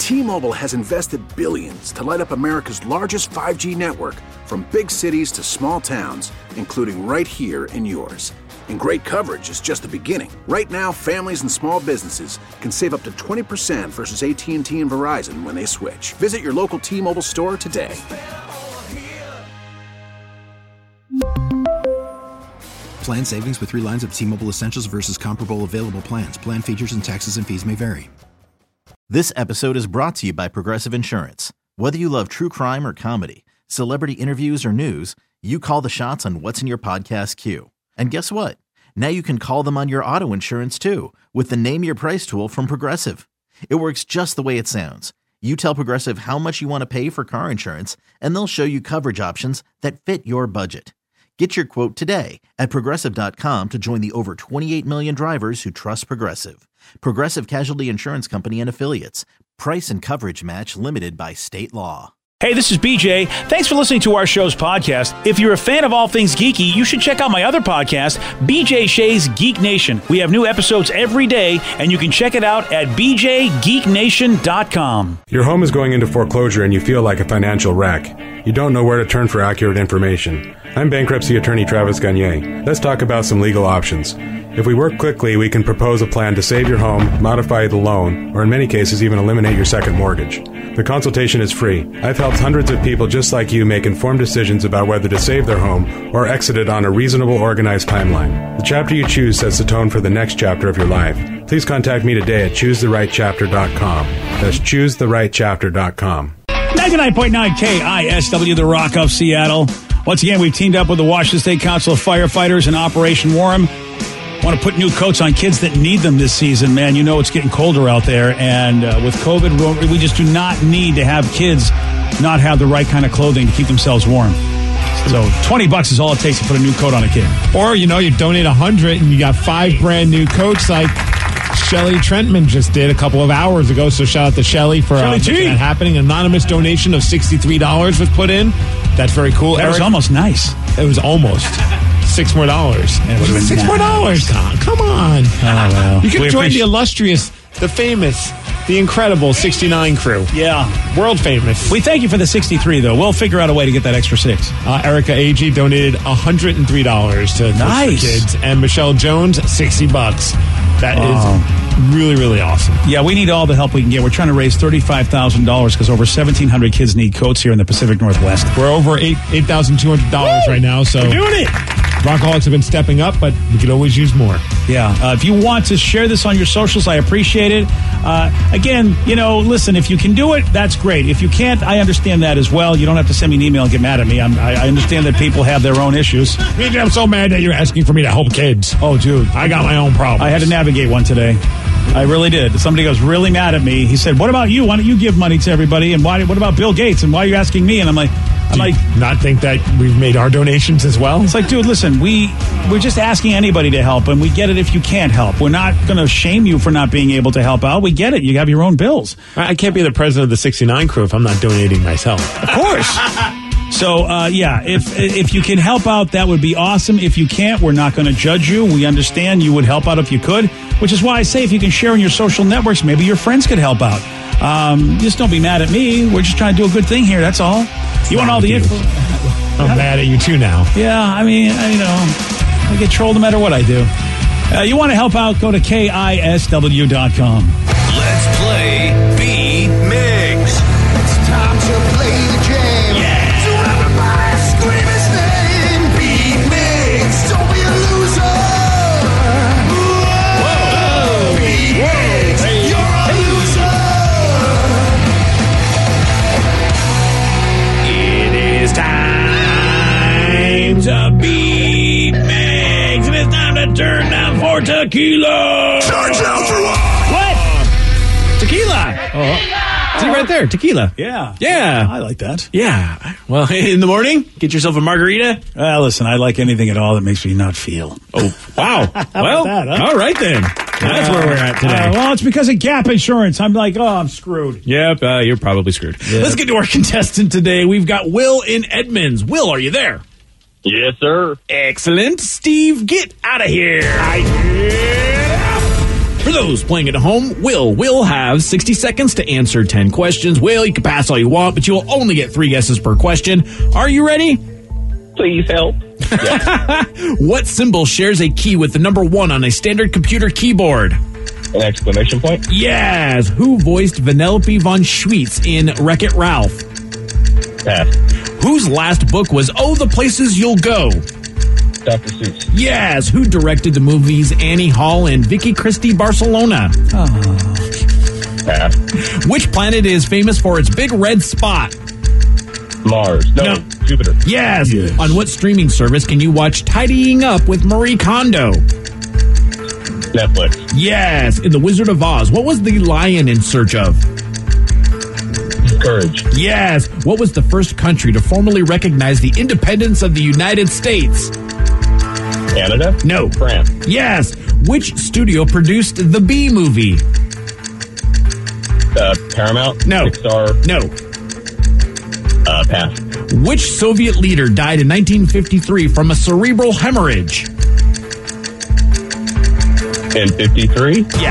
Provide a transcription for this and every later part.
T-Mobile has invested billions to light up America's largest 5G network, from big cities to small towns, including right here in yours. And great coverage is just the beginning. Right now, families and small businesses can save up to 20% versus AT&T and Verizon when they switch. Visit your local T-Mobile store today. Plan savings with 3 lines of T-Mobile Essentials versus comparable available plans. Plan features and taxes and fees may vary. This episode is brought to you by Progressive Insurance. Whether you love true crime or comedy, celebrity interviews or news, you call the shots on what's in your podcast queue. And guess what? Now you can call them on your auto insurance too with the Name Your Price tool from Progressive. It works just the way it sounds. You tell Progressive how much you want to pay for car insurance, and they'll show you coverage options that fit your budget. Get your quote today at Progressive.com to join the over 28 million drivers who trust Progressive. Progressive Casualty Insurance Company and Affiliates. Price and coverage match limited by state law. Hey, this is BJ. Thanks for listening to our show's podcast. If you're a fan of all things geeky, you should check out my other podcast, BJ Shea's Geek Nation. We have new episodes every day, and you can check it out at bjgeeknation.com. Your home is going into foreclosure and you feel like a financial wreck. You don't know where to turn for accurate information. I'm bankruptcy attorney Travis Gagne. Let's talk about some legal options. If we work quickly, we can propose a plan to save your home, modify the loan, or in many cases even eliminate your second mortgage. The consultation is free. I've helped hundreds of people just like you make informed decisions about whether to save their home or exit it on a reasonable, organized timeline. The chapter you choose sets the tone for the next chapter of your life. Please contact me today at ChooseTheRightChapter.com. That's ChooseTheRightChapter.com. 99.9 KISW, the Rock of Seattle. Once again, we've teamed up with the Washington State Council of Firefighters and Operation Warm. Want to put new coats on kids that need them this season, man. You know it's getting colder out there, and with COVID, we just do not need to have kids not have the right kind of clothing to keep themselves warm. So $20 is all it takes to put a new coat on a kid. Or, you donate 100 and you got 5 brand new coats like Shelly Trentman just did a couple of hours ago. So shout out to Shelly for making that happening. An anonymous donation of $63 was put in. That's very cool. That was almost nice. It was almost. $6 more. $6 more. Come on. Oh, well. You can join the illustrious, the famous, the incredible 69 crew. Yeah. World famous. We thank you for the 63, though. We'll figure out a way to get that extra 6. Erica Agee donated $103 to nice. Kids. And Michelle Jones, $60. That is really, really awesome. Yeah, we need all the help we can get. We're trying to raise $35,000 because over 1,700 kids need coats here in the Pacific Northwest. We're over $8,200 right now. So we're doing it. Rockaholics have been stepping up, but we could always use more. Yeah. If you want to share this on your socials, I appreciate it. Again, listen, if you can do it, that's great. If you can't, I understand that as well. You don't have to send me an email and get mad at me. I understand that people have their own issues. I'm so mad that you're asking for me to help kids. Oh, dude. I got my own problems. I had to navigate one today. I really did. Somebody goes really mad at me. He said, what about you? Why don't you give money to everybody? And what about Bill Gates? And why are you asking me? And I'm like, not think that we've made our donations as well? It's like, dude, listen, we're just asking anybody to help, and we get it if you can't help. We're not going to shame you for not being able to help out. We get it. You have your own bills. I can't be the president of the 69 crew if I'm not donating myself. Of course. So, if you can help out, that would be awesome. If you can't, we're not going to judge you. We understand you would help out if you could, which is why I say if you can share on your social networks, maybe your friends could help out. Just don't be mad at me. We're just trying to do a good thing here. That's all. You want all the info? I'm mad at you too now. Yeah, I mean, I get trolled no matter what I do. You want to help out? Go to KISW.com. Let's play Beat Migs. It's time to play the game. Yeah. So everybody scream his name. Beat Migs. Don't be a loser. Whoa. Beat Migs. You're a loser. It is time to beat Migs. And it's time to turn down for tequila. Charge down for what? What? Tequila. Oh. See right there, tequila. Yeah. Yeah. I like that. Yeah. Well, in the morning, get yourself a margarita. Listen, I like anything at all that makes me not feel. Oh, wow. Well, that, huh? All right then. That's where we're at today. Well, it's because of Gap Insurance. I'm like, I'm screwed. Yep, you're probably screwed. Yeah. Let's get to our contestant today. We've got Will in Edmonds. Will, are you there? Yes, sir. Excellent. Steve, get out of here. For those playing at home, Will have 60 seconds to answer 10 questions. Will, you can pass all you want, but you will only get 3 guesses per question. Are you ready? Please help. What symbol shares a key with the number 1 on a standard computer keyboard? An exclamation point? Yes. Who voiced Vanellope von Schweetz in Wreck-It Ralph? Pass. Whose last book was Oh, the Places You'll Go? Dr. Seuss. Yes. Who directed the movies Annie Hall and Vicky Cristina Barcelona? Pass. Which planet is famous for its big red spot? Mars. No. Jupiter. Yes. On what streaming service can you watch Tidying Up with Marie Kondo? Netflix. Yes. In The Wizard of Oz, what was the lion in search of? Courage. Yes. What was the first country to formally recognize the independence of the United States? Canada? No. France. Yes. Which studio produced the Bee Movie? Paramount? No. Pixar? No. Pass. Which Soviet leader died in 1953 from a cerebral hemorrhage? In 53? Yeah.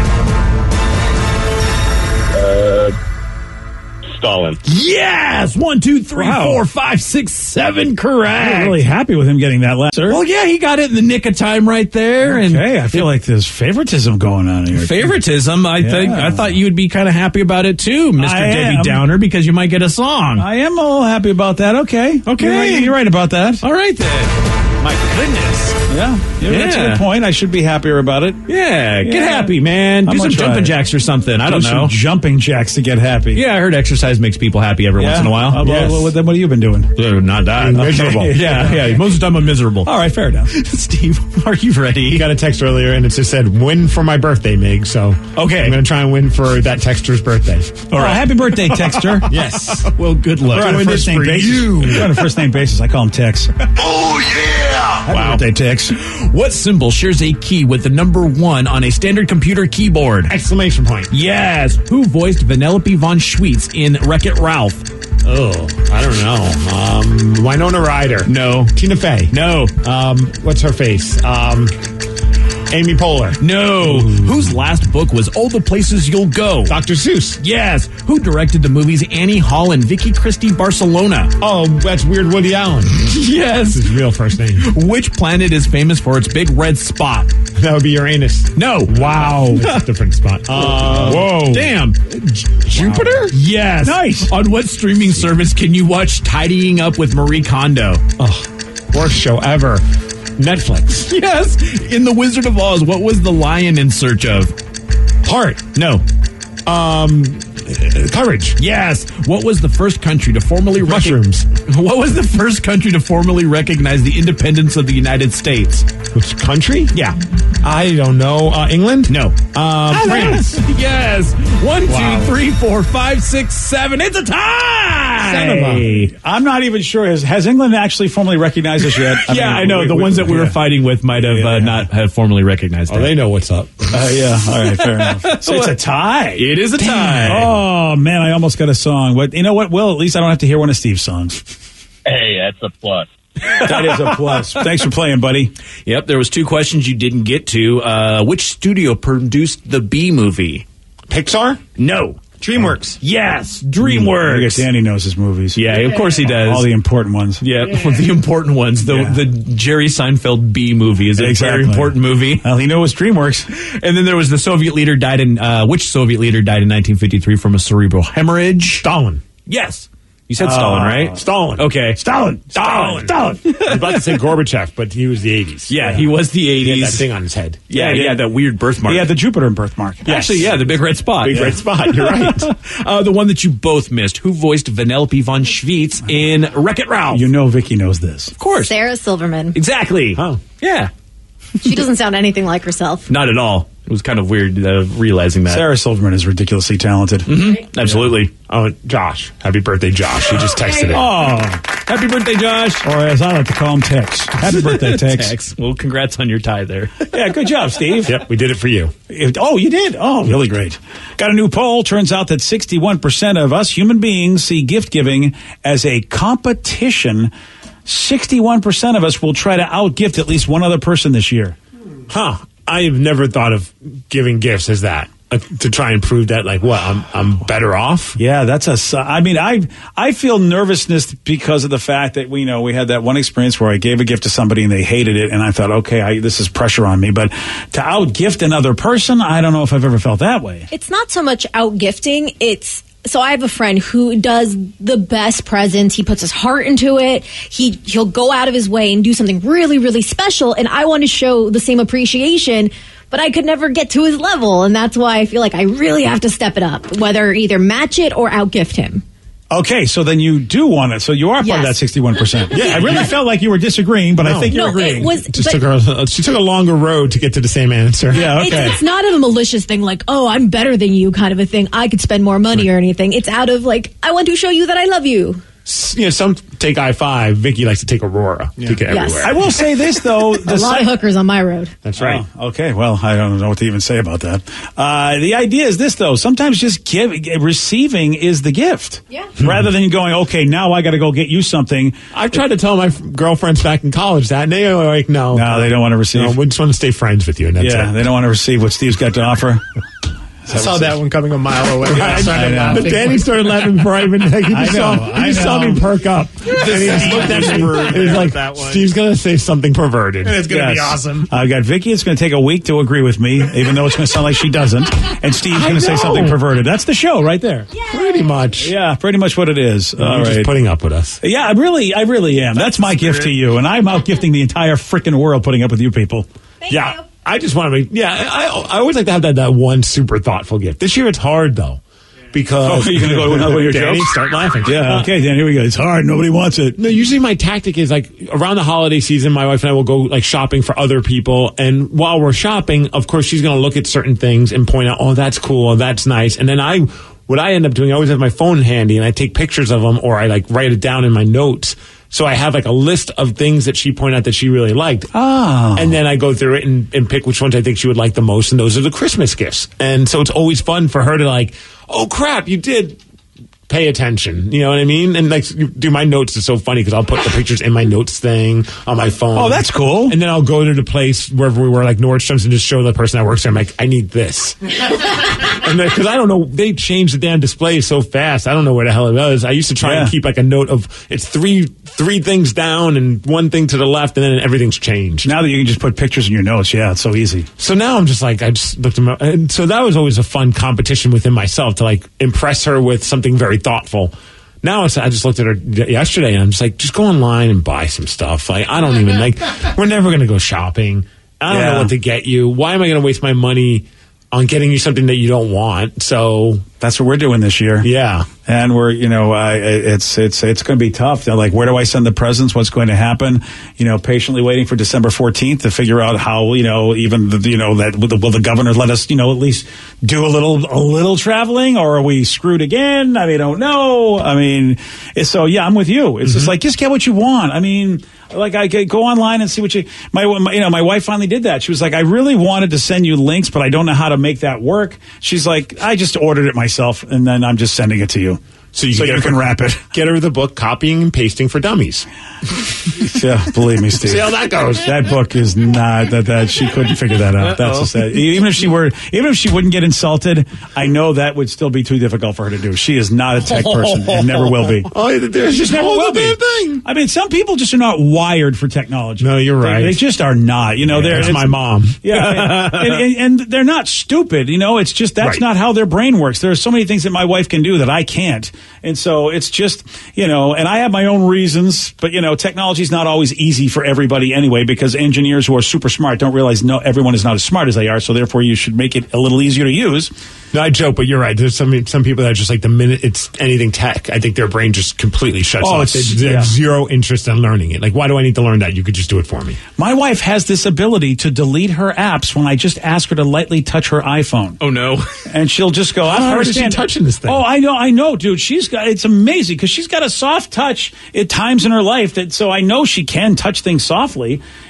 Stalin. Yes! 1, 2, 3, Wow. 4, 5, 6, 7 correct. I'm really happy with him getting that last. Sir. Well, yeah, he got it in the nick of time right there. Okay, I feel like there's favoritism going on here. Favoritism, I thought you would be kind of happy about it too, Mr. I Debbie am. Downer, because you might get a song. I am a little happy about that. Okay. You're right about that. All right then. My goodness. Yeah. That's a Yeah. good point. I should be happier about it. Yeah, get Yeah. happy, man. Do I'm some gonna try jumping it. jacks or something. I don't Do know. some jumping jacks to get happy. Yeah, I heard exercise makes people happy every once in a while. Yes. What have you been doing? Not that. Miserable. Okay. Yeah. Most of the time I'm miserable. All right, fair enough. Steve, are you ready? You got a text earlier, and it just said, win for my birthday, Mig. So Okay. I'm going to try and win for that texter's birthday. All right. Happy birthday, Texter. Yes. Well, good luck. We're on a Doing first this name for basis. you. We're on a first name basis. I call him Tex. Oh, yeah! Happy birthday, Tex. What symbol shares a key with the number 1 on a standard computer keyboard? Exclamation point. Yes. Who voiced Vanellope von Schweetz in Wreck-It Ralph? Oh, I don't know. Winona Ryder. No. Tina Fey. No. What's her face? Amy Poehler. No. Whose last book was Oh, the Places You'll Go? Dr. Seuss. Yes. Who directed the movies Annie Hall and Vicky Cristina Barcelona? Oh, that's weird Woody Allen. Yes. His real first name. Which planet is famous for its big red spot? That would be Uranus. No. Wow. That's a different spot. Whoa. Damn. Jupiter? Yes. Nice. On what streaming service can you watch Tidying Up with Marie Kondo? Worst show ever. Netflix. Yes. In The Wizard of Oz, what was the lion in search of? Heart. No. Courage. Yes. What was the first country to formally Mushrooms. What was the first country to formally recognize the independence of the United States? Which country? Yeah. I don't know. England? No. France. Yes. 1, Wow. 2, 3, 4, 5, 6, 7. It's a tie. Cinema. I'm not even sure. Has England actually formally recognized us yet? Yeah, I know. The ones that we were fighting with might have not have formally recognized Oh, it. they know what's up. Yeah. All right. Fair enough. So it's a tie. It is a tie. Oh man, I almost got a song. But you know what? Will, at least I don't have to hear one of Steve's songs. Hey, that's a plus. That is a plus. Thanks for playing, buddy. Yep, there was 2 questions you didn't get to. Which studio produced the Bee Movie? Pixar? No. DreamWorks. Yes, I DreamWorks. guess Danny knows his movies. Yeah, of course he does. All the important ones. Yeah, the important ones. The Jerry Seinfeld Bee Movie is a very important movie. Well, he knows DreamWorks. And then there was the Soviet leader died in which Soviet leader died in 1953 from a cerebral hemorrhage? Stalin. Yes. You said Stalin, right? Stalin. Okay. Stalin. Stalin. I was about to say Gorbachev, but he was the 80s. Yeah, he was the 80s. He had that thing on his head. Yeah, that weird birthmark. He had the Jupiter birthmark. Actually, yeah, the big red spot. Big red spot. You're right. The one that you both missed. Who voiced Vanellope von Schweetz in Wreck-It Ralph? You know Vicky knows this. Of course. Sarah Silverman. Exactly. Oh. Yeah. She doesn't sound anything like herself. Not at all. It was kind of weird realizing that. Sarah Silverman is ridiculously talented. Mm-hmm. Absolutely. Oh, Josh. Happy birthday, Josh. He just texted it. Oh, happy birthday, Josh. Or as I like to call him, Tex. Happy birthday, Tex. Tex. Well, congrats on your tie there. Yeah, good job, Steve. Yep, we did it for you. Oh, you did? Oh, really great. Got a new poll. Turns out that 61% of us human beings see gift giving as a competition. 61% of us will try to outgift at least one other person this year. Huh. I have never thought of giving gifts as that. To try and prove that, like, what, I'm better off? Yeah, I feel nervousness because of the fact that we had that one experience where I gave a gift to somebody and they hated it, and I thought, okay, this is pressure on me. But to out-gift another person, I don't know if I've ever felt that way. It's not so much out-gifting, so I have a friend who does the best presents. He puts his heart into it. He'll go out of his way and do something really, really special, and I want to show the same appreciation, but I could never get to his level, and that's why I feel like I really have to step it up, whether either match it or outgift him. Okay, so then you do want it. So you are part of that 61%. Yeah, I really felt like you were disagreeing, but I think you're agreeing. She took a longer road to get to the same answer. Yeah, okay. It's not a malicious thing like, oh, I'm better than you kind of a thing. I could spend more money or anything. It's out of like, I want to show you that I love you. Some take I-5. Vicky likes to take Aurora. Take it everywhere. I will say this, though. A lot of hookers on my road. That's right. Okay, well, I don't know what to even say about that. The idea is this, though. Sometimes just receiving is the gift. Yeah. Rather than going, okay, now I got to go get you something. I've tried to tell my girlfriends back in college that, and they are like, no. No, they don't want to receive. No, we just want to stay friends with you. And that's it. They don't want to receive what Steve's got to offer. I saw that one coming a mile away. But Danny started laughing before I even. He just saw me perk up. And he just looked at me. He's like, that one. Steve's going to say something perverted. And it's going to be awesome. I've got Vicky. It's going to take a week to agree with me, even though it's going to sound like she doesn't. And Steve's going to say something perverted. That's the show right there. Yay. Pretty much. Yeah, pretty much what it is. You're just putting up with us. Yeah, I really am. That's my gift to you. And I'm out gifting the entire freaking world putting up with you people. Thank you. I just want to make, I always like to have that one super thoughtful gift. This year it's hard, though, because... Oh, you're going to go to another one of your Danny, jokes? start laughing. Yeah, okay, Dan, here we go. It's hard. Nobody wants it. No, usually my tactic is, like, around the holiday season, my wife and I will go, like, shopping for other people, and while we're shopping, of course, she's going to look at certain things and point out, oh, that's cool, that's nice, and then what I end up doing, I always have my phone handy, and I take pictures of them, or I, like, write it down in my notes. So I have like a list of things that she pointed out that she really liked. Oh. And then I go through it and pick which ones I think she would like the most. And those are the Christmas gifts. And so it's always fun for her to like, oh crap, you did pay attention. You know what I mean? And like, do my notes is so funny because I'll put the pictures in my notes thing on my phone. Oh, that's cool. And then I'll go to the place wherever we were, like Nordstrom's, and just show the person that works there. I'm like, I need this. And because I don't know, they changed the damn display so fast. I don't know where the hell it is. I used to try and keep like a note of it's three things down and one thing to the left, and then everything's changed. Now that you can just put pictures in your notes, it's so easy. So now I'm just like, I just looked at them, and so that was always a fun competition within myself to like impress her with something very thoughtful. Now I just looked at her yesterday, and I'm just like, just go online and buy some stuff. Like, I don't even like, we're never going to go shopping. I don't know what to get you. Why am I going to waste my money on getting you something that you don't want? So that's what we're doing this year. Yeah. And we're, it's going to be tough. They're like, where do I send the presents? What's going to happen? Patiently waiting for December 14th to figure out how, even will the governor let us, at least do a little traveling, or are we screwed again? I don't know. I'm with you. It's just like, just get what you want. Like I could go online and see what my wife finally did that. She was like, I really wanted to send you links, but I don't know how to make that work. She's like, I just ordered it myself, and then I'm just sending it to you. So you can wrap it. Get her the book, Copying and Pasting for Dummies. Yeah, believe me, Steve. See how that goes. That book is not that she couldn't figure that out. That's just that. Even if she wouldn't get insulted, I know that would still be too difficult for her to do. She is not a tech person and never will be. Oh, there's just never will be. Thing. Some people just are not wired for technology. No, you're right. They just are not. That's my mom. Yeah, and they're not stupid. It's just that's not how their brain works. There are so many things that my wife can do that I can't. And so it's just, and I have my own reasons, but, technology is not always easy for everybody anyway, because engineers who are super smart don't realize everyone is not as smart as they are. So therefore you should make it a little easier to use. No, I joke, but you're right. There's some people that are just like the minute it's anything tech, I think their brain just completely shuts off. They have zero interest in learning it. Like, why do I need to learn that? You could just do it for me. My wife has this ability to delete her apps when I just ask her to lightly touch her iPhone. Oh, no. And she'll just go, I don't understand. How is she touching this thing? Oh, I know, dude. It's amazing because she's got a soft touch at times in her life so I know she can touch things softly.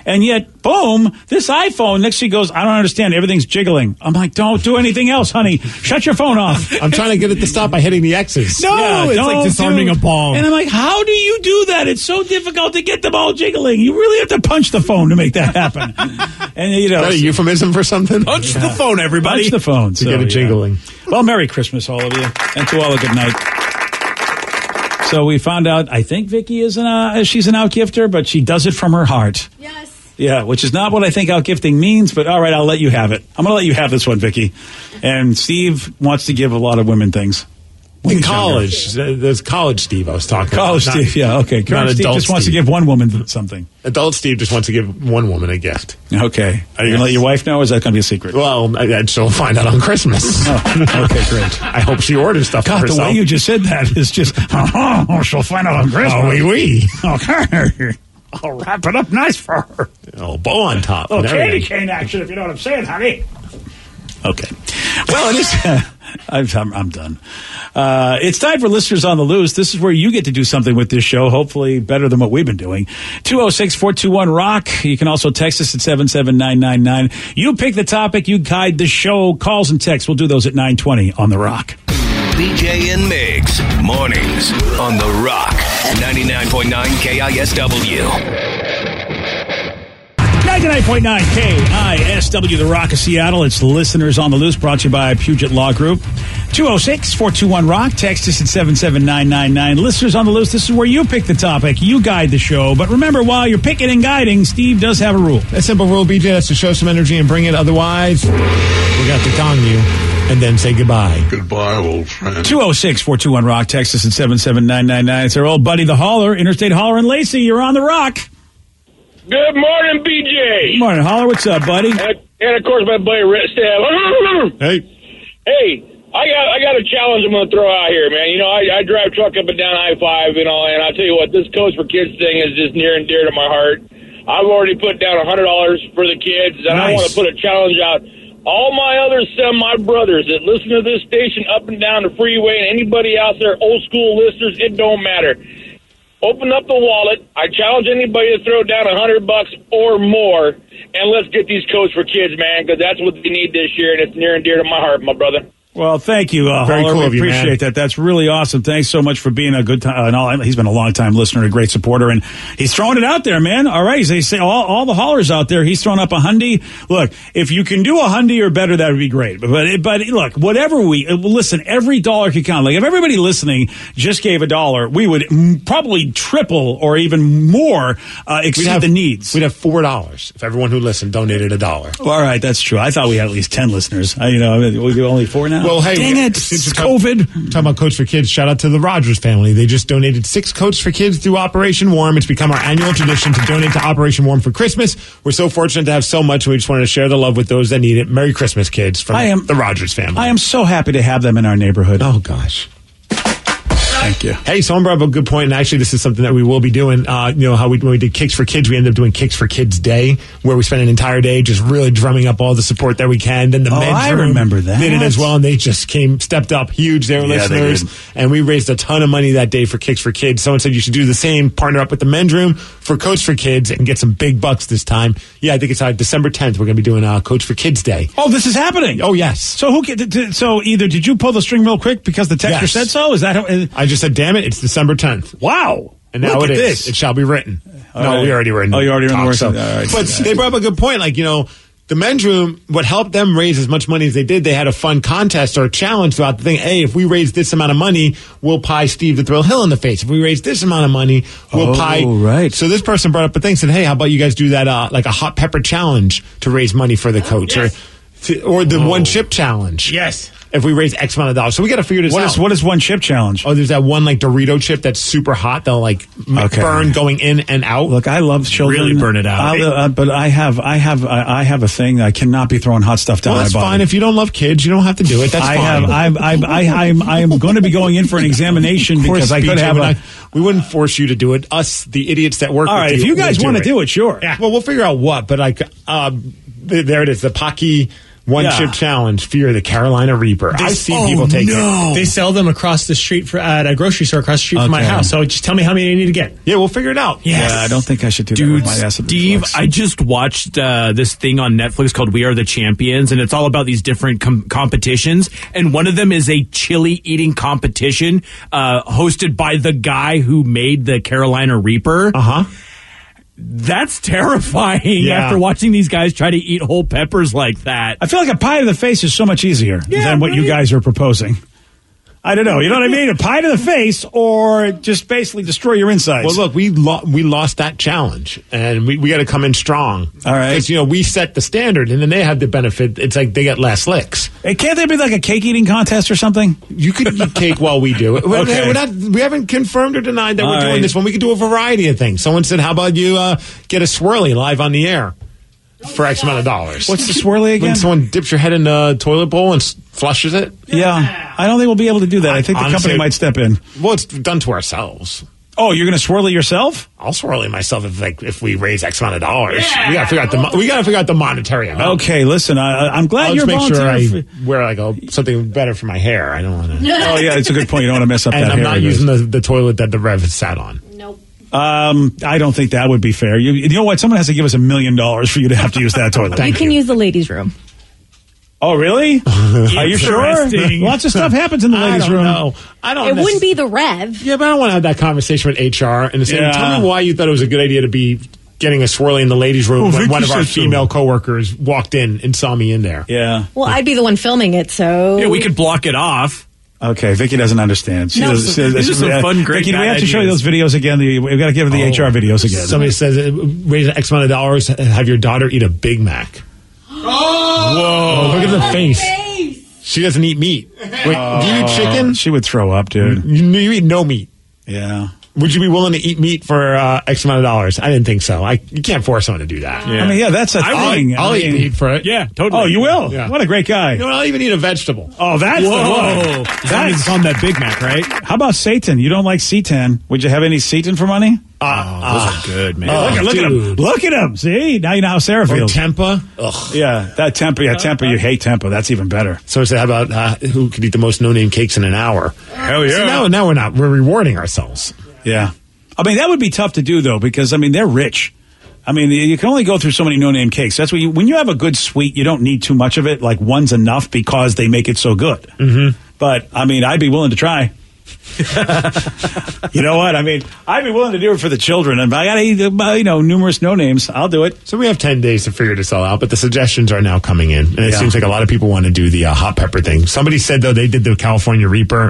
And yet, boom, this iPhone, next she goes, I don't understand. Everything's jiggling. I'm like, don't do anything else, honey. Shut your phone off. I'm trying to get it to stop by hitting the X's. No, it's like disarming a ball. And I'm like, how do you do that? It's so difficult to get the ball jiggling. You really have to punch the phone to make that happen. And Is that a euphemism for something? Punch the phone, everybody. Punch the phone. To get it jiggling. Well, Merry Christmas, all of you. And to all a good night. So we found out, I think Vicky is she's an outgifter, but she does it from her heart. Yes. Yeah, which is not what I think outgifting means, but all right, I'll let you have it. I'm going to let you have this one, Vicky. And Steve wants to give a lot of women things. In college, there's college Steve I was talking about. College Steve, yeah, okay. Current Steve just wants to give one woman something. Adult Steve just wants to give one woman a gift. Okay. Are you going to let your wife know, or is that going to be a secret? Well, she'll find out on Christmas. Oh, okay, great. I hope she orders stuff for herself. The way you just said that is just, she'll find out on Christmas. Oh, oui. Okay. I'll wrap it up nice for her. Oh, bow on top. Oh, candy cane action, if you know what I'm saying, honey. Okay. Well, it is. I'm done. It's time for Listeners on the Loose. This is where you get to do something with this show, hopefully better than what we've been doing. 206-421-ROCK. You can also text us at 77999. You pick the topic, you guide the show. Calls and texts, we'll do those at 9:20 on The Rock. BJ and Migs, mornings on The Rock, 99.9 KISW. 99.9 KISW, The Rock of Seattle. It's Listeners on the Loose, brought to you by Puget Law Group. 206-421-ROCK. Text us at 77999. Listeners on the Loose, this is where you pick the topic. You guide the show. But remember, while you're picking and guiding, Steve does have a rule. A simple rule, BJ, that's to show some energy and bring it. Otherwise, we got to gong you and then say goodbye. Goodbye, old friend. 206-421-ROCK. Text us at 77999. It's our old buddy, the Hauler, Interstate Hauler and Lacey. You're on The Rock. Good morning, BJ. Good morning, Holler. What's up, buddy? And of course, my buddy Rhett Stab. Hey, I got a challenge I'm going to throw out here, man. You know, I drive truck up and down I-5, and I'll tell you what, this Coach for Kids thing is just near and dear to my heart. I've already put down $100 for the kids, and I want to put a challenge out. All my other semi-brothers that listen to this station up and down the freeway, and anybody out there, old school listeners, it don't matter. Open up the wallet. I challenge anybody to throw down $100 or more, and let's get these Coach for Kids, man, because that's what they need this year, and it's near and dear to my heart, my brother. Well, thank you, Very Holler. cool We of you, appreciate man. that. That's really awesome. Thanks so much for being a good time. He's been a long-time listener and a great supporter, and he's throwing it out there, man. All right, they say all the Hollers out there, he's throwing up a Hyundai. Look, if you can do a Hyundai or better, that would be great. But look, whatever listen, every dollar could count. Like, if everybody listening just gave $1, we would probably triple or even more exceed the needs. We'd have $4 if everyone who listened donated $1. Well, all right, that's true. I thought we had at least 10 listeners. We do only 4 now? Well, hey, dang it. It's COVID. Talking about Coach for Kids, shout out to the Rogers family. They just donated 6 Coach for Kids through Operation Warm. It's become our annual tradition to donate to Operation Warm for Christmas. We're so fortunate to have so much. We just wanted to share the love with those that need it. Merry Christmas, kids, from the Rogers family. I am so happy to have them in our neighborhood. Oh, gosh. Thank you. Hey, someone brought up a good point, and actually this is something that we will be doing. How when we did Kicks for Kids, we ended up doing Kicks for Kids Day, where we spent an entire day just really drumming up all the support that we can. Then the men's I room remember that. did it as well, and they just stepped up huge. They were listeners, and we raised a ton of money that day for Kicks for Kids. Someone said you should do the same, partner up with the men's room for Coach for Kids and get some big bucks this time. Yeah, I think it's December 10th. We're going to be doing Coach for Kids Day. Oh, this is happening. Oh, yes. So so either did you pull the string real quick because the texter said so? Is that how? I just said, damn it, it's December 10th. Wow. And now Look it at is. this. It shall be written. All no, right. we already were in. Oh, you already were in the talk, worst. so. All right. But they brought up a good point. The men's room, what helped them raise as much money as they did, they had a fun contest or a challenge throughout the thing. Hey, if we raise this amount of money, we'll pie Steve the Thrill Hill in the face. If we raise this amount of money, we'll pie. Right. So this person brought up a thing, said, hey, how about you guys do that, like a hot pepper challenge to raise money for the coach? Yes. Or the one chip challenge. Yes. If we raise X amount of dollars. So we got to figure this out. What is one chip challenge? Oh, there's that one Dorito chip that's super hot. They'll burn going in and out. Look, I love children. Really burn it out. But I have a thing. I cannot be throwing hot stuff down Well, that's my body. fine. If you don't love kids, you don't have to do it. That's fine. I am going to be going in for an examination because I could have we wouldn't force you to do it. Us, the idiots that work. All right, with if you guys want to do it, sure. Yeah. Well, we'll figure out what. But there it is. The Pocky One-chip challenge, Fear the Carolina Reaper. I've seen people take it. They sell them across the street at a grocery store across the street from my house. So just tell me how many you need to get. Yeah, we'll figure it out. Yes. Yeah, I don't think I should do that with my acid Steve, reflux. I just watched this thing on Netflix called We Are the Champions, and it's all about these different competitions. And one of them is a chili eating competition hosted by the guy who made the Carolina Reaper. That's terrifying after watching these guys try to eat whole peppers like that. I feel like a pie to the face is so much easier than what you guys are proposing. I don't know. You know what I mean? A pie to the face or just basically destroy your insides. Well, look, we lost that challenge, and we got to come in strong. All right. Because, we set the standard, and then they have the benefit. It's like they get less licks. Hey, can't there be like a cake eating contest or something? You could eat cake while we do it. Okay. We haven't confirmed or denied that we're doing this one. We could do a variety of things. Someone said, how about you get a swirly live on the air? For X amount of dollars. What's the swirly again? When someone dips your head in a toilet bowl and flushes it. Yeah. I don't think we'll be able to do that. I think the company might step in. Well, it's done to ourselves. Oh, you're going to swirl it yourself? I'll swirl it myself if we raise X amount of dollars. Yeah. We got to figure out the monetary amount. Okay, listen, I'm glad you're volunteering. I'll make sure I wear something better for my hair. I don't want to. Oh yeah, it's a good point. You don't want to mess up that hair. And I'm not using the toilet that the Rev has sat on. Nope. I don't think that would be fair. You know what? Someone has to give us $1 million for you to have to use that toilet. You can use the ladies' room. Oh, really? Are you sure? Lots of stuff happens in the ladies' room. No, I don't. It wouldn't be the Rev. Yeah, but I don't want to have that conversation with HR and say, tell me why you thought it was a good idea to be getting a swirly in the ladies' room when one of our female coworkers walked in and saw me in there. Yeah. Well, I'd be the one filming it, so... Yeah, we could block it off. Okay, Vicky doesn't understand. These are some fun, great Vicky, do we have to show you ideas. those videos again? We've got to give her the HR videos again. Somebody says, raise X amount of dollars, have your daughter eat a Big Mac. Whoa! Look at the face. She doesn't eat meat. Wait, do you eat chicken? She would throw up, dude. You eat no meat. Yeah. Would you be willing to eat meat for X amount of dollars? I didn't think so. You can't force someone to do that. Yeah. I mean, that's a thing. I'll eat meat for it. Yeah, totally. Oh, you will? Yeah. What a great guy. You know, I'll even eat a vegetable. Oh, that's the one. That's on that Big Mac, right? How about Satan? You don't like Satan. Would you have any Satan for money? Those are good, man. Look at him. Look at him. See? Now you know how Sarah feels. Tempa? Ugh. Yeah, that Tempa. Yeah, Tempa. You hate Tempa. That's even better. So how about who could eat the most no-name cakes in an hour? Hell yeah. So now we're not. We're rewarding ourselves. Yeah. I mean, that would be tough to do, though, because, I mean, they're rich. I mean, you can only go through so many no-name cakes. That's when you have a good sweet, you don't need too much of it. Like, one's enough because they make it so good. Mm-hmm. But, I mean, I'd be willing to try. You know what? I mean, I'd be willing to do it for the children. And if I got to eat, numerous no-names, I'll do it. So we have 10 days to figure this all out, but the suggestions are now coming in. And it seems like a lot of people want to do the hot pepper thing. Somebody said, though, they did the California Reaper,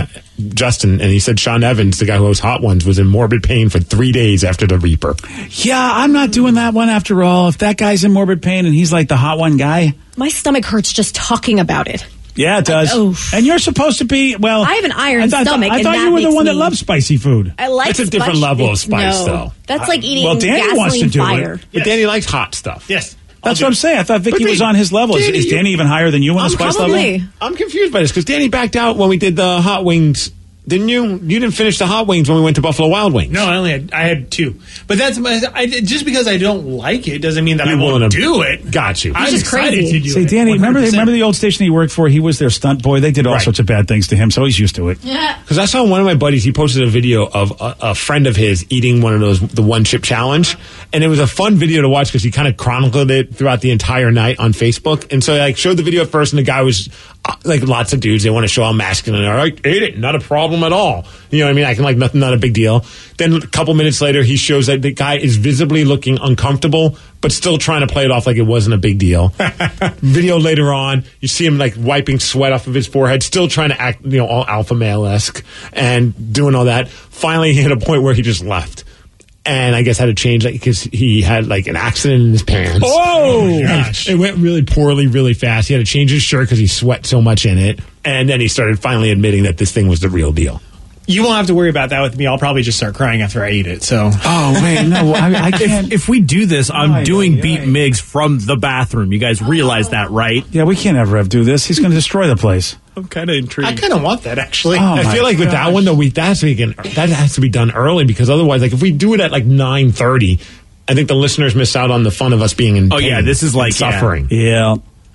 Justin, and he said Sean Evans, the guy who hosts Hot Ones, was in morbid pain for 3 days after the Reaper. Yeah, I'm not doing that one after all. If that guy's in morbid pain and he's like the hot one guy. My stomach hurts just talking about it. Yeah, it does. Oof. And you're supposed to be, well... I have an iron stomach, I thought you were the one that loves spicy food. I like That's a different level of spice, though. That's like eating Danny gasoline wants to do fire. it. But Danny likes hot stuff. Yes. That's what I'm saying. I thought Vicky was on his level. Is Danny even higher than you on the spice level? I'm confused by this because Danny backed out when we did the hot wings. Didn't you? You didn't finish the hot wings when we went to Buffalo Wild Wings. No, I had two. But that's just because I don't like it doesn't mean that I won't do it. Got you. I'm excited to do it. See, Danny, 100%. remember the old station he worked for? He was their stunt boy. They did all sorts of bad things to him, so he's used to it. Yeah. Because I saw one of my buddies, he posted a video of a friend of his eating one of those, the one chip challenge. And it was a fun video to watch because he kind of chronicled it throughout the entire night on Facebook. And so I showed the video at first, and the guy was like lots of dudes. They want to show how masculine they are. I ate it, not a problem at all. You know what I mean? Acting like nothing, not a big deal. Then a couple minutes later, he shows that the guy is visibly looking uncomfortable, but still trying to play it off like it wasn't a big deal. Video later on, you see him like wiping sweat off of his forehead, still trying to act, all alpha male-esque and doing all that. Finally, he hit a point where he just left. And I guess had to change because he had like an accident in his pants. Oh, gosh. It went really poorly, really fast. He had to change his shirt because he sweat so much in it. And then he started finally admitting that this thing was the real deal. You won't have to worry about that with me. I'll probably just start crying after I eat it. So. Oh, wait, no, I can't. If we do this, I'm doing Beat Migs from the bathroom. You guys realize that, right? Yeah, we can't have Rev do this. He's going to destroy the place. I'm kind of intrigued. I kind of want that, actually. Oh, I feel like with that one, though, that has to be done early because otherwise, like if we do it at like 9:30, I think the listeners miss out on the fun of us being in pain. Oh, yeah, this is like suffering. Yeah.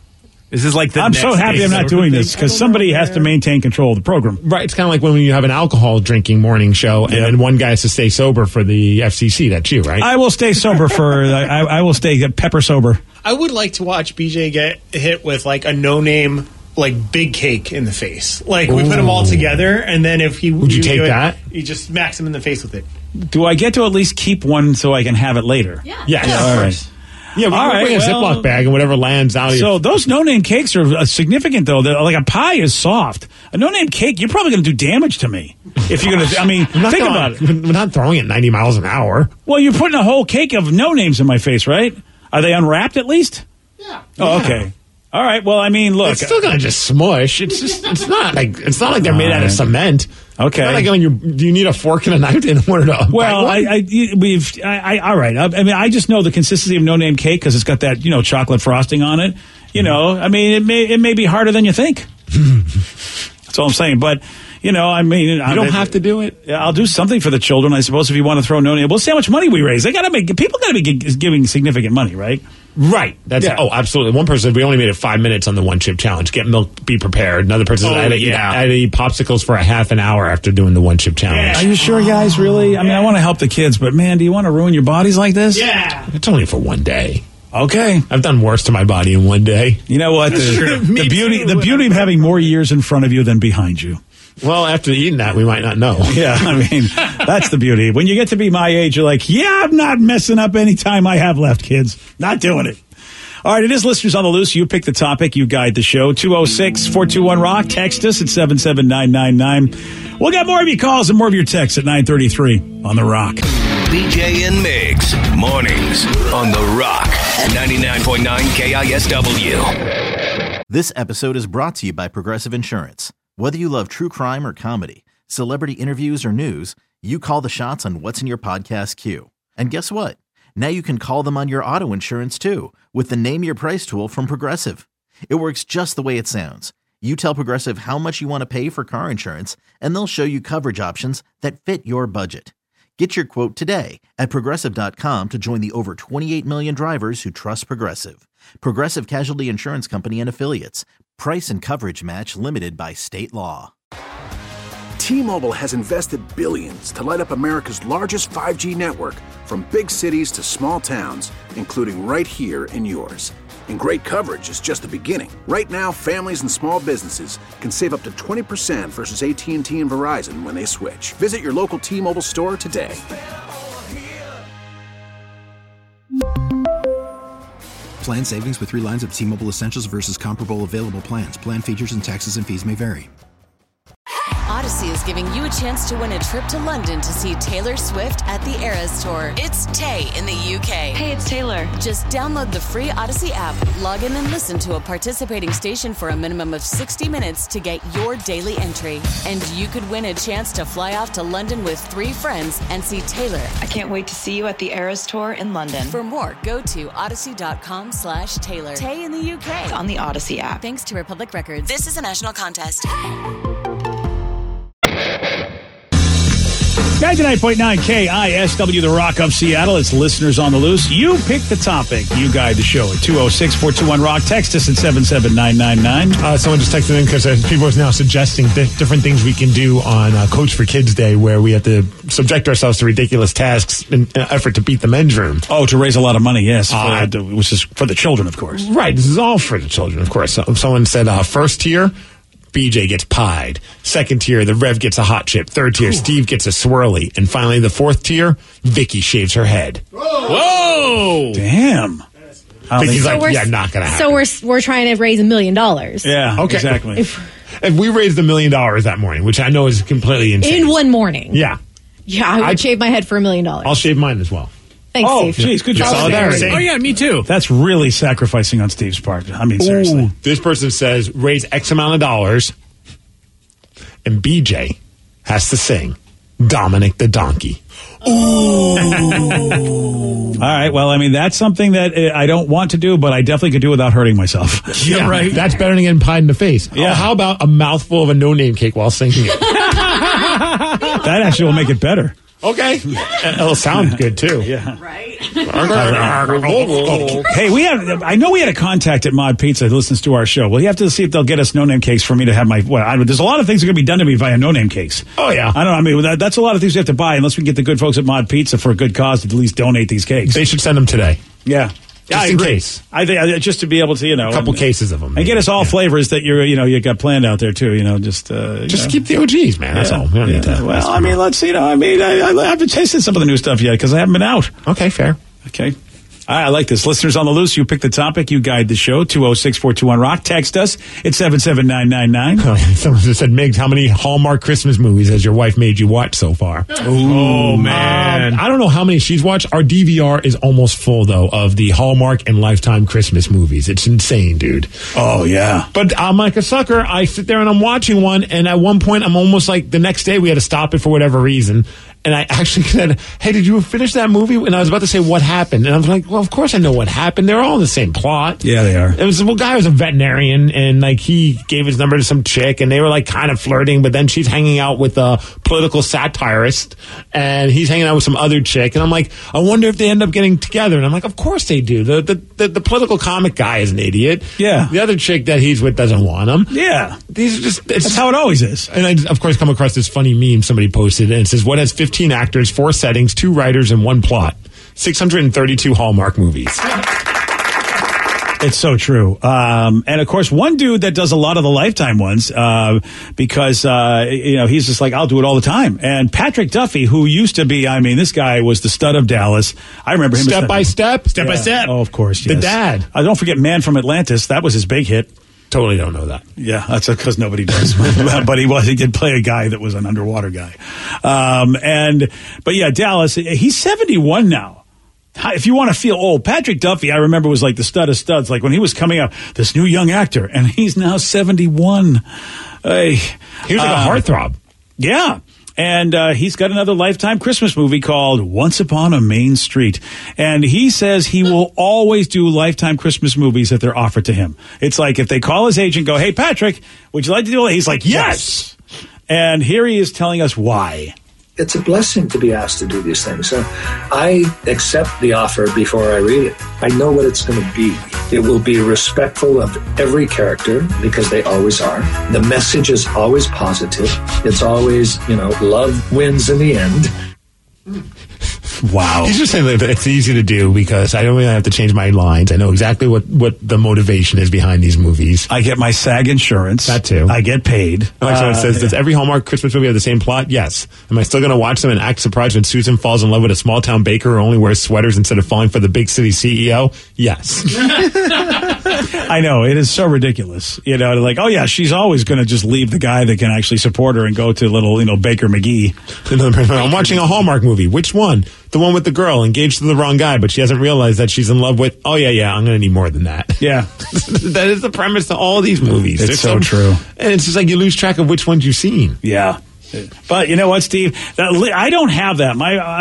This is like the I'm so happy I'm not doing this because somebody has to maintain control of the program. Right. It's kind of like when you have an alcohol drinking morning show and then one guy has to stay sober for the FCC. That's you, right? I will stay sober I will stay pepper sober. I would like to watch BJ get hit with like a no-name, like big cake in the face. Like we put them all together, and then if he would you take that? You just smacks him in the face with it. Do I get to at least keep one so I can have it later? Yeah. Yes. Yeah, all right. Yeah, we bring a Ziploc bag and whatever lands out. So those no-name cakes are significant, though. Like a pie is soft. A no-name cake, you're probably going to do damage to me. If you're going to, I mean, think about it. We're not throwing it 90 miles an hour. Well, you're putting a whole cake of no-names in my face, right? Are they unwrapped at least? Yeah. Oh, okay. All right. Well, I mean, look, it's still going to just smush. It's not like they're made out of cement. Okay. It's not like when do you need a fork and a knife in order to? Well, all right. I mean, I just know the consistency of no-name cake because it's got that chocolate frosting on it. I mean, it may be harder than you think. That's all I'm saying. But I mean, you don't have to do it. I'll do something for the children, I suppose. If you want to throw no-name, we'll see how much money we raise. People got to be giving significant money, right? Right. That's absolutely. One person, we only made it 5 minutes on the one chip challenge. Get milk, be prepared. Another person said I had to eat popsicles for a half an hour after doing the one chip challenge. Are you sure, guys? Really? I mean, I want to help the kids, but man, do you want to ruin your bodies like this? Yeah. It's only for one day. Okay. I've done worse to my body in one day. You know what? The beauty of having more years in front of you than behind you. Well, after eating that, we might not know. Yeah, I mean, that's the beauty. When you get to be my age, you're like, I'm not messing up any time I have left, kids. Not doing it. All right, it is Listeners on the Loose. You pick the topic. You guide the show. 206-421-ROCK. Text us at 77999. We'll get more of your calls and more of your texts at 9:33 on The Rock. BJ and Migs, mornings on The Rock, 99.9 KISW. This episode is brought to you by Progressive Insurance. Whether you love true crime or comedy, celebrity interviews or news, you call the shots on what's in your podcast queue. And guess what? Now you can call them on your auto insurance too with the Name Your Price tool from Progressive. It works just the way it sounds. You tell Progressive how much you want to pay for car insurance, and they'll show you coverage options that fit your budget. Get your quote today at Progressive.com to join the over 28 million drivers who trust Progressive. Progressive Casualty Insurance Company and Affiliates. Price and coverage match limited by state law. T-Mobile has invested billions to light up America's largest 5G network, from big cities to small towns, including right here in yours. And great coverage is just the beginning. Right now, families and small businesses can save up to 20% versus AT&T and Verizon when they switch. Visit your local T-Mobile store today. Plan savings with 3 lines of T-Mobile Essentials versus comparable available plans. Plan features and taxes and fees may vary. Odyssey is giving you a chance to win a trip to London to see Taylor Swift at the Eras Tour. It's Tay in the UK. Hey, it's Taylor. Just download the free Odyssey app, log in and listen to a participating station for a minimum of 60 minutes to get your daily entry. And you could win a chance to fly off to London with 3 friends and see Taylor. I can't wait to see you at the Eras Tour in London. For more, go to odyssey.com/Taylor. Tay in the UK. It's on the Odyssey app. Thanks to Republic Records. This is a national contest. 99.9 KISW, The Rock of Seattle. It's Listeners on the Loose. You pick the topic. You guide the show at 206-421-ROCK. Text us at 77999. Someone just texted in because people are now suggesting different things we can do on Coach for Kids Day, where we have to subject ourselves to ridiculous tasks in an effort to beat the men's room. Oh, to raise a lot of money, yes. Which is for the children, of course. Right. This is all for the children, of course. So, someone said first tier, BJ gets pied. Second tier, the Rev gets a hot chip. Third tier, Steve gets a swirly. And finally, the fourth tier, Vicky shaves her head. Whoa! Damn. Vicky's not going to happen. So we're trying to raise $1 million. Yeah, okay. Exactly. If we raised $1 million that morning, which I know is completely insane. In one morning. Yeah. Yeah, I would shave my head for $1 million. I'll shave mine as well. Thanks, Steve. Steve. Jeez, good job. Oh, yeah, me too. That's really sacrificing on Steve's part. I mean, seriously. This person says, raise X amount of dollars, and BJ has to sing Dominic the Donkey. Ooh. All right. Well, I mean, that's something that I don't want to do, but I definitely could do without hurting myself. Yeah, right. That's better than getting pied in the face. Yeah. How about a mouthful of a no-name cake while singing it? That actually will make it better. Okay. It'll sound good, too. Yeah. Hey, I know we had a contact at Mod Pizza that listens to our show. We'll have to see if they'll get us no-name cakes for me to have my... there's a lot of things that are going to be done to me via no-name cakes. Oh, yeah. That's a lot of things we have to buy unless we can get the good folks at Mod Pizza for a good cause to at least donate these cakes. They should send them today. Yeah. Just in case. I think just to be able to, a couple cases of them. And get us all flavors that you got planned out there too, just keep the OGs, man. That's all. We don't need to. Well, let's I haven't tasted some of the new stuff yet because I haven't been out. Okay, fair. Okay. I like this. Listeners on the loose, you pick the topic, you guide the show, 206-421-ROCK. Text us at 77999. Someone just said, Migs, how many Hallmark Christmas movies has your wife made you watch so far? Oh, man. I don't know how many she's watched. Our DVR is almost full, though, of the Hallmark and Lifetime Christmas movies. It's insane, dude. Oh, yeah. But I'm like a sucker. I sit there and I'm watching one, and at one point, I'm almost like the next day we had to stop it for whatever reason. And I actually said, hey, did you finish that movie? And I was about to say, what happened? And I was like, well, of course I know what happened. They're all in the same plot. Yeah, they are. It was a guy who was a veterinarian, and he gave his number to some chick, and they were kind of flirting, but then she's hanging out with a political satirist, and he's hanging out with some other chick. And I'm like, I wonder if they end up getting together. And I'm like, of course they do. The political comic guy is an idiot. Yeah. The other chick that he's with doesn't want him. Yeah. These are just, that's how it always is. And I, of course, come across this funny meme somebody posted, and it says, what has 15 actors, 4 settings, 2 writers, and 1 plot? 632 Hallmark movies. It's so true. And of course, one dude that does a lot of the Lifetime ones, because, he's just like, I'll do it all the time. And Patrick Duffy, who used to be, this guy was the stud of Dallas. I remember him. Step by Step. Oh, of course. Yes. The dad. Don't forget Man from Atlantis. That was his big hit. Totally don't know that. Yeah, that's because nobody does. But he did play a guy that was an underwater guy. But yeah, Dallas, he's 71 now. If you want to feel old, Patrick Duffy, I remember, was like the stud of studs. Like when he was coming up, this new young actor, and he's now 71. He was like a heartthrob. Yeah. And he's got another Lifetime Christmas movie called Once Upon a Main Street. And he says he will always do Lifetime Christmas movies if they're offered to him. It's like if they call his agent and go, hey, Patrick, would you like to do it? He's like, yes. And here he is telling us why. It's a blessing to be asked to do these things. So I accept the offer before I read it. I know what it's going to be. It will be respectful of every character because they always are. The message is always positive. It's always, love wins in the end. Wow. He's just saying that it's easy to do because I don't really have to change my lines. I know exactly what the motivation is behind these movies. I get my SAG insurance. That too. I get paid. Like someone says, does every Hallmark Christmas movie have the same plot? Yes. Am I still going to watch them and act surprised when Susan falls in love with a small town baker who only wears sweaters instead of falling for the big city CEO? Yes. I know. It is so ridiculous. Like, oh yeah, she's always going to just leave the guy that can actually support her and go to little, Baker McGee. I'm watching a Hallmark movie. Which one? The one with the girl engaged to the wrong guy, but she hasn't realized that she's in love with, I'm going to need more than that. Yeah. That is the premise to all these movies. It's so true. And it's just like you lose track of which ones you've seen. Yeah. But you know what, Steve? I don't have that.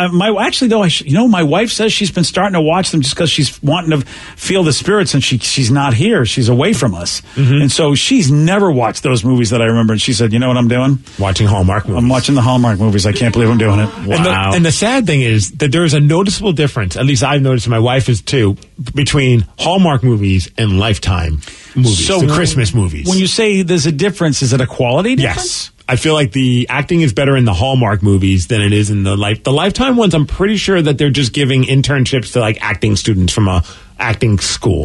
My wife says she's been starting to watch them just because she's wanting to feel the spirits, and she's not here. She's away from us, and so she's never watched those movies that I remember. And she said, "You know what I'm doing? Watching Hallmark movies. I'm watching the Hallmark movies. I can't believe I'm doing it." Wow. And the sad thing is that there is a noticeable difference. At least I've noticed, and my wife is too, between Hallmark movies and Lifetime movies. So the Christmas movies. When you say there's a difference, is it a quality difference? Yes. I feel like the acting is better in the Hallmark movies than it is in the Lifetime ones. I'm pretty sure that they're just giving internships to acting students from a acting school.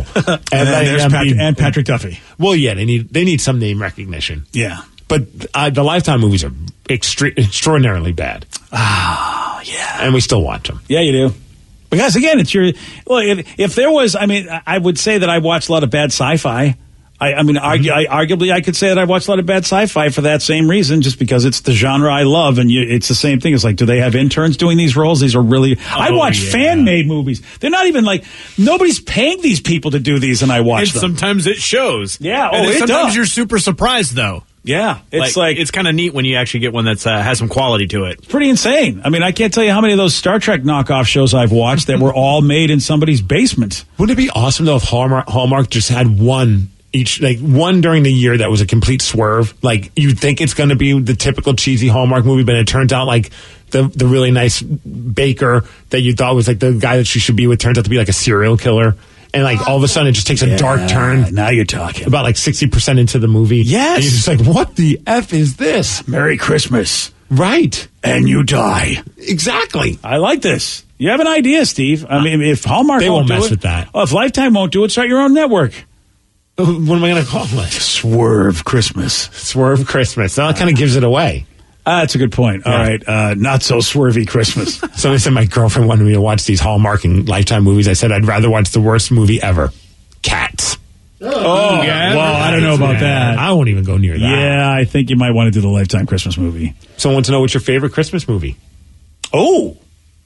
and Patrick Duffy. Well, yeah, they need some name recognition. Yeah, but the Lifetime movies are extraordinarily bad. Oh, yeah, and we still watch them. Yeah, you do. Because again, it's if there was, I would say that I watched a lot of bad sci-fi. Arguably, I could say that I watched a lot of bad sci-fi for that same reason, just because it's the genre I love, and it's the same thing. It's like, do they have interns doing these roles? These are really... I watch fan-made movies. They're not even nobody's paying these people to do these, and I watch them. Sometimes it shows. Yeah, sometimes you're super surprised, though. Yeah, it's kind of neat when you actually get one that's has some quality to it. Pretty insane. I can't tell you how many of those Star Trek knockoff shows I've watched that were all made in somebody's basement. Wouldn't it be awesome, though, if Hallmark just had one each, like one during the year that was a complete swerve. Like you think it's going to be the typical cheesy Hallmark movie, but it turns out like the really nice baker that you thought was like the guy that she should be with turns out to be like a serial killer. And like all of a sudden it just takes a dark turn. Now you're talking. About like 60% into the movie. Yes. And you're just like, what the F is this? Merry Christmas. Right. And you die. Exactly. I like this. You have an idea, Steve. I mean, if Hallmark They won't mess do it, with that. Well, if Lifetime won't do it, start your own network. What am I going to call it? Swerve Christmas. Swerve Christmas. That kind of gives it away. That's a good point. All right. Not so swervy Christmas. So I said my girlfriend wanted me to watch these Hallmark and Lifetime movies. I said I'd rather watch the worst movie ever. Cats. Oh, yeah. Well, I don't know about that. I won't even go near that. Yeah, I think you might want to do the Lifetime Christmas movie. So I want to know what's your favorite Christmas movie? Oh.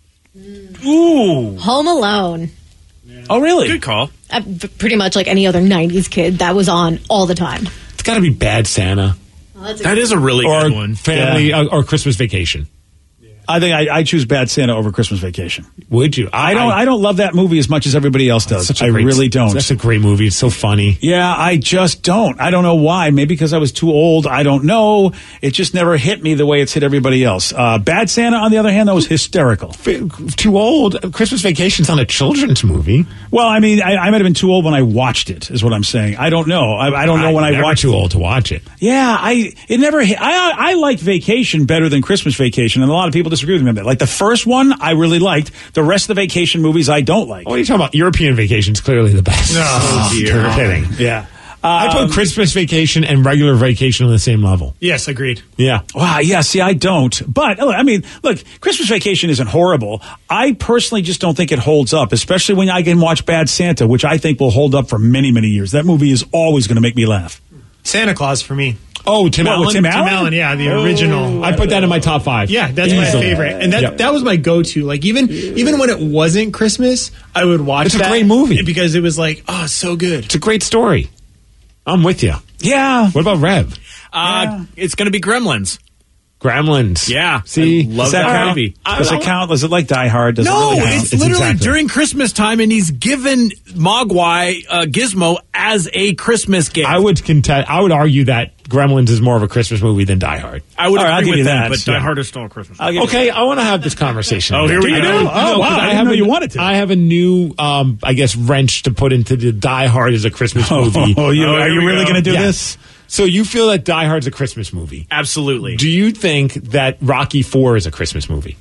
Ooh. Home Alone. Oh, really? Good call. Pretty much like any other 90s kid, that was on all the time. It's got to be Bad Santa. That is a really good one. Family or Christmas Vacation. I think I choose Bad Santa over Christmas Vacation. Would you? I don't love that movie as much as everybody else does. I really don't. That's a great movie. It's so funny. Yeah, I just don't. I don't know why. Maybe because I was too old. I don't know. It just never hit me the way it's hit everybody else. Bad Santa, on the other hand, that was hysterical. Too old. Christmas Vacation's not a children's movie. Well, I mean, I might have been too old when I watched it, is what I'm saying. I don't know. I don't know when I watched too old to watch it. Yeah, it never hit. I like Vacation better than Christmas Vacation, and a lot of people disagree with me on that. Like the first one, I really liked. The rest of the Vacation movies, I don't like. What are you talking about? European Vacation's clearly the best. Oh, dear. Kidding. Yeah. I put Christmas Vacation and regular Vacation on the same level. Yes, agreed. Yeah. Wow, yeah, see, I don't. But, I mean, look, Christmas Vacation isn't horrible. I personally just don't think it holds up, especially when I can watch Bad Santa, which I think will hold up for many, many years. That movie is always going to make me laugh. Santa Claus for me. Oh, Tim Allen? Tim Allen? Yeah, the original. I put that in my top 5. Yeah, that's my favorite. And that was my go-to. Like, even when it wasn't Christmas, I would watch It's that. a great movie. Because it was like, oh, it's so good. It's a great story. I'm with you. Yeah. What about Rev? It's going to be Gremlins. Gremlins. Yeah. See? I love that movie. Does it count? Is it like Die Hard? Does No, it really count? it's literally during Christmas time, and he's given Mogwai Gizmo as a Christmas gift. I would argue that Gremlins is more of a Christmas movie than Die Hard. I would All right, I'll agree give with you that, that. but Die Hard is still a Christmas movie. Okay, I want to have this conversation. Oh, here we I go. do? Oh, wow, I didn't know you wanted to. I have a new, I guess, wrench to put into the Die Hard as a Christmas movie. are you really going to do Yes. this? So you feel that Die Hard's a Christmas movie? Absolutely. Do you think that Rocky IV is a Christmas movie?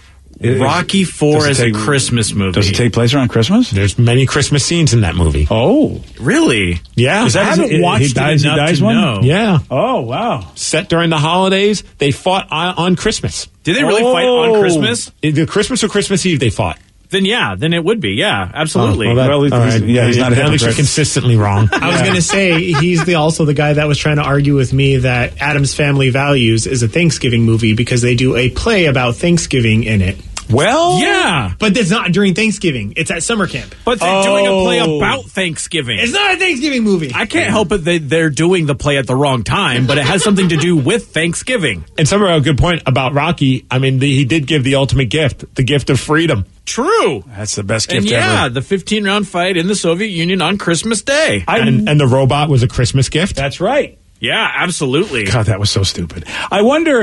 Rocky IV is a Christmas movie. Does it take place around Christmas? There's many Christmas scenes in that movie. Oh, Really? Yeah. Is that- I haven't watched he dies it enough to one? know. Yeah. Oh, wow. Set during the holidays, they fought on Christmas. Did they really fight on Christmas? The Christmas or Christmas Eve, they fought. Then it would be. Yeah, absolutely. He's not a At least you're hypocrite. Consistently wrong. I was going to say, he's also the guy that was trying to argue with me that Addams Family Values is a Thanksgiving movie because they do a play about Thanksgiving in it. Well, yeah. But it's not during Thanksgiving. It's at summer camp. But they're doing a play about Thanksgiving. It's not a Thanksgiving movie. I can't help it that they're doing the play at the wrong time, but it has something to do with Thanksgiving. And some a good point about Rocky. I mean, he did give the ultimate gift, the gift of freedom. True. That's the best And gift yeah, ever. the 15-round fight in the Soviet Union on Christmas Day. And the robot was a Christmas gift. That's right. Yeah, absolutely. God, that was so stupid. I wonder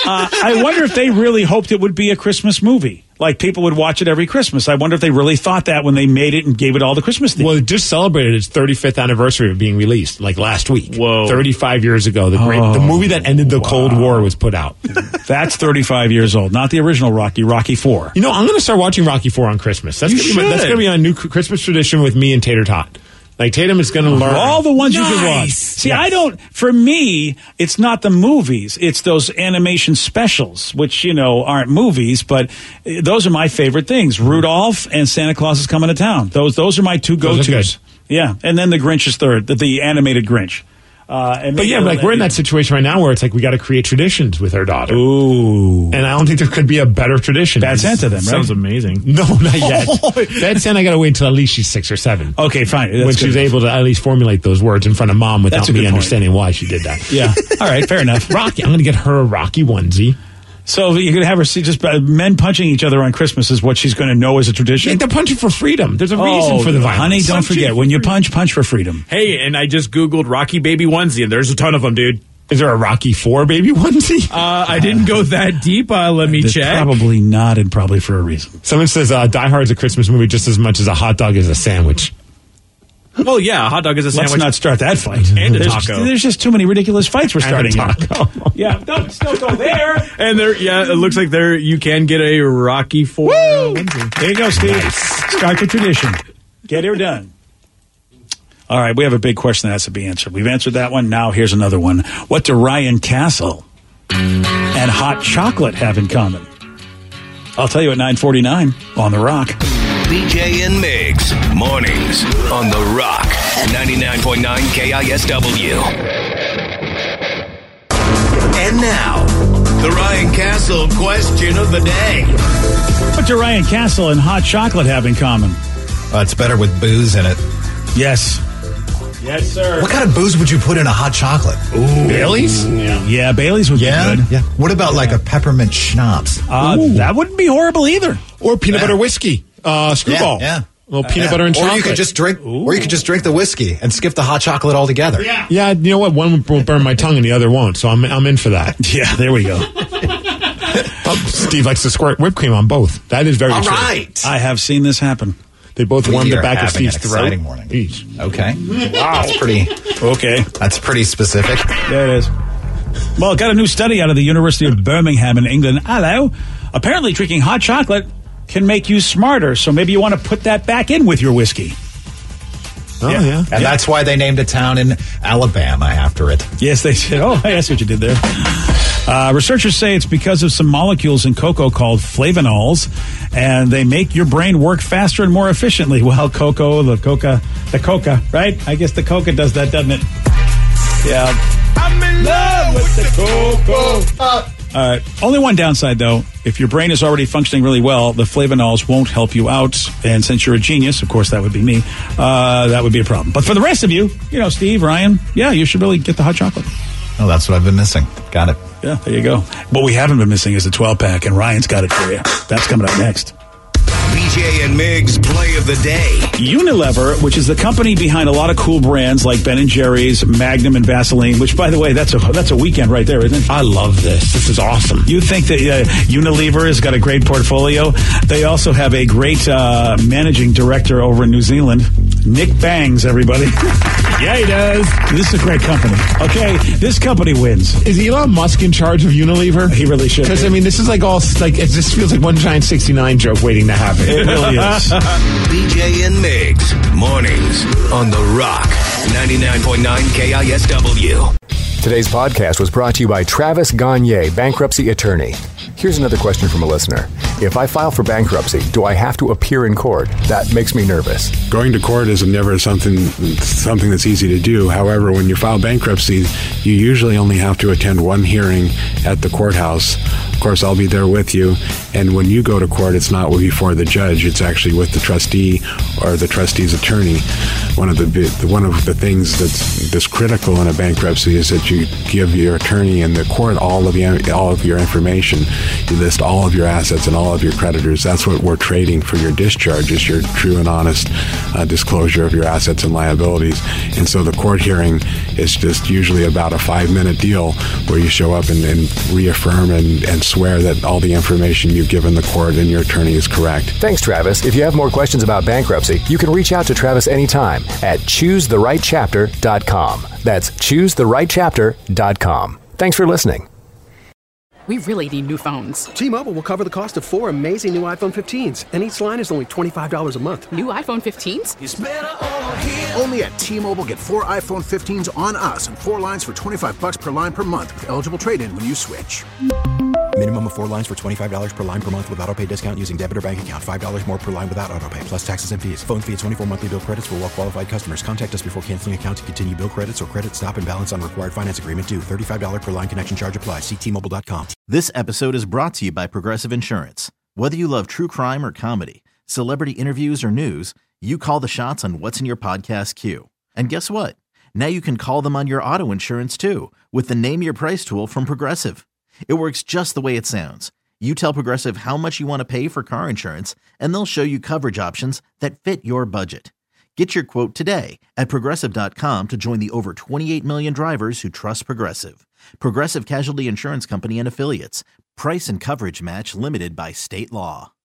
if they really hoped it would be a Christmas movie. Like people would watch it every Christmas. I wonder if they really thought that when they made it and gave it all the Christmas theme. Well, it just celebrated its 35th anniversary of being released, like last week. Whoa. 35 years ago. The movie that ended the Cold War was put out. That's 35 years old. Not the original Rocky, Rocky IV. You know, I'm going to start watching Rocky IV on Christmas. That's going to be a new Christmas tradition with me and Tater Tot. Like Tatum is going to learn all the ones you can watch. See, Yes. for me, it's not the movies. It's those animation specials, which, aren't movies, but those are my favorite things. Rudolph and Santa Claus is Coming to Town. Those are my two Those are go-tos. good. Yeah. And then the Grinch is third, the animated Grinch. But yeah, we're in that situation right now where it's like we got to create traditions with our daughter. Ooh. And I don't think there could be a better tradition. Bad Santa then, right? Sounds amazing. No, not yet. Bad Santa, I got to wait until at least she's 6 or 7. Okay, fine. When she's able to at least formulate those words in front of mom without That's a me good point. understanding why she did that. Yeah. All right, fair enough. Rocky, I'm going to get her a Rocky onesie. So you're going to have her see just men punching each other on Christmas is what she's going to know as a tradition? Yeah, they're punching for freedom. There's a reason for the violence. Honey, don't forget, when you punch for freedom. Hey, and I just Googled Rocky Baby onesie, and there's a ton of them, dude. Is there a Rocky IV baby onesie? I didn't go that deep. Let me check. Probably not, and probably for a reason. Someone says Die Hard is a Christmas movie just as much as a hot dog is a sandwich. Well, yeah, a hot dog is a sandwich. Let's not start that fight. And a taco. There's just too many ridiculous fights we're starting. Yeah, don't still go there. And it looks like you can get a Rocky IV. There you go, Steve. Nice. Start the tradition. Get her done. All right, we have a big question that has to be answered. We've answered that one. Now here's another one. What do Ryan Castle and hot chocolate have in common? I'll tell you at 9:49 on The Rock. BJ and Migs, mornings on The Rock, 99.9 KISW. And now, the Ryan Castle question of the day. What do Ryan Castle and hot chocolate have in common? It's better with booze in it. Yes. Yes, sir. What kind of booze would you put in a hot chocolate? Ooh. Baileys? Yeah, Baileys would be good. Yeah. What about like a peppermint schnapps? That wouldn't be horrible either. Or peanut butter whiskey. Screwball. Yeah. Well, peanut butter and chocolate. Or you could just drink the whiskey and skip the hot chocolate altogether. Yeah, you know what? One will burn my tongue and the other won't, so I'm in for that. Yeah, there we go. Steve likes to squirt whipped cream on both. That is very true. All right. I have seen this happen. They both warmed the back of Steve's throat. Exciting morning. Okay. Wow. That's pretty. Okay. That's pretty specific. There it is. Well, got a new study out of the University of Birmingham in England. Hello. Apparently, drinking hot chocolate can make you smarter. So maybe you want to put that back in with your whiskey. Oh, yeah. And that's why they named a town in Alabama after it. Yes, they did. Oh, I see what you did there. Researchers say it's because of some molecules in cocoa called flavanols, and they make your brain work faster and more efficiently. Well, the coca, right? I guess the coca does that, doesn't it? Yeah. I'm in love with the cocoa. All right. Only one downside, though. If your brain is already functioning really well, the flavanols won't help you out. And since you're a genius, of course, that would be me, that would be a problem. But for the rest of you, Steve, Ryan, you should really get the hot chocolate. Oh, that's what I've been missing. Got it. Yeah, there you go. What we haven't been missing is the 12-pack, and Ryan's got it for you. That's coming up next. BJ and Migs play of the day. Unilever, which is the company behind a lot of cool brands like Ben & Jerry's, Magnum, and Vaseline, which, by the way, that's a weekend right there, isn't it? I love this. This is awesome. You think that Unilever has got a great portfolio? They also have a great managing director over in New Zealand, Nick Bangs, everybody. Yeah, he does. This is a great company. Okay, this company wins. Is Elon Musk in charge of Unilever? He really should. Because, this is it just feels like one giant 69 joke waiting to happen. It really is. BJ and Migs, mornings on The Rock, 99.9 KISW. Today's podcast was brought to you by Travis Gagne, bankruptcy attorney. Here's another question from a listener. If I file for bankruptcy, do I have to appear in court? That makes me nervous. Going to court is never something that's easy to do. However, when you file bankruptcy, you usually only have to attend one hearing at the courthouse. Of course, I'll be there with you. And when you go to court, it's not before the judge. It's actually with the trustee or the trustee's attorney. One of the things that's critical in a bankruptcy is that you give your attorney and the court all of your information. You list all of your assets and all of your creditors. That's what we're trading for your discharge, is your true and honest disclosure of your assets and liabilities. And so the court hearing is just usually about a 5-minute deal where you show up and reaffirm and swear that all the information you've given the court and your attorney is correct. Thanks, Travis. If you have more questions about bankruptcy, you can reach out to Travis anytime at choosetherightchapter.com. That's choosetherightchapter.com. Thanks for listening. We really need new phones. T-Mobile will cover the cost of 4 amazing new iPhone 15s, and each line is only $25 a month. New iPhone 15s? It's better over here. Only at T-Mobile, get 4 iPhone 15s on us and 4 lines for $25 per line per month with eligible trade-in when you switch. Minimum of 4 lines for $25 per line per month with autopay discount using debit or bank account. $5 more per line without autopay, plus taxes and fees. Phone fee at 24 monthly bill credits for well-qualified customers. Contact us before canceling account to continue bill credits or credit stop and balance on required finance agreement due. $35 per line connection charge applies. See T-Mobile.com. This episode is brought to you by Progressive Insurance. Whether you love true crime or comedy, celebrity interviews or news, you call the shots on what's in your podcast queue. And guess what? Now you can call them on your auto insurance too with the Name Your Price tool from Progressive. It works just the way it sounds. You tell Progressive how much you want to pay for car insurance, and they'll show you coverage options that fit your budget. Get your quote today at Progressive.com to join the over 28 million drivers who trust Progressive. Progressive Casualty Insurance Company and Affiliates. Price and coverage match limited by state law.